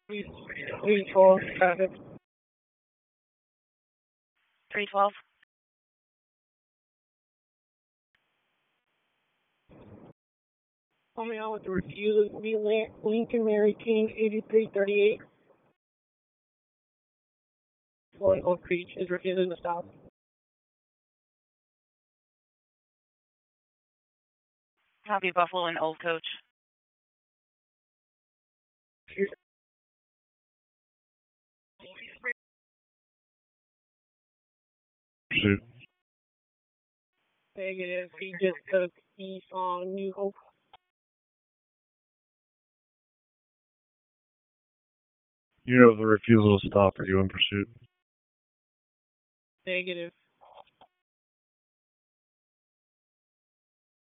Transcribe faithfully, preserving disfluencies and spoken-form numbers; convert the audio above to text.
three, three twelve traffic. three twelve. Coming out with the refusal to be Lincoln Mary King eighty-three thirty-eight. Floyd Oak Creek is refusing to stop. Copy Buffalo and Old Coach. Shoot. Negative. He just took east on New Hope. You have the refusal to stop. Are you in pursuit? Negative.